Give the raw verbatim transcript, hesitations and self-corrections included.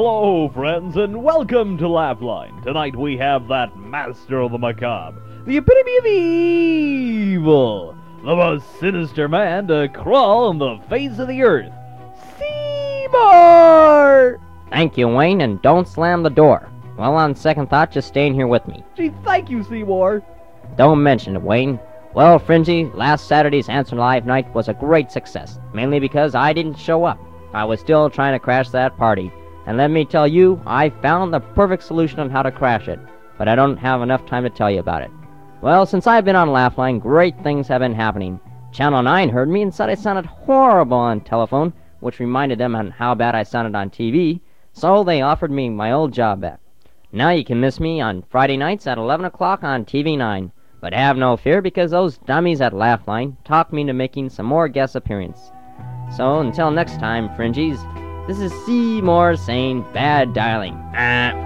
Hello, friends, and welcome to Laugh-Line. Tonight we have that master of the macabre, the epitome of evil, the most sinister man to crawl on the face of the earth, Seymour! Thank you, Wayne, and don't slam the door. Well, on second thought, just stay in here with me. Gee, thank you, Seymour. Don't mention it, Wayne. Well, Fringy, last Saturday's Answer Live night was a great success, mainly because I didn't show up. I was still trying to crash that party, and let me tell you, I found the perfect solution on how to crash it, but I don't have enough time to tell you about it. Well, since I've been on Laugh-Line, great things have been happening. Channel nine heard me and said I sounded horrible on telephone, which reminded them on how bad I sounded on T V, so they offered me my old job back. Now you can miss me on Friday nights at eleven o'clock on T V nine, but have no fear because those dummies at Laugh-Line talked me into making some more guest appearances. So until next time, Fringies, this is Seymour saying bad dialing. Ah.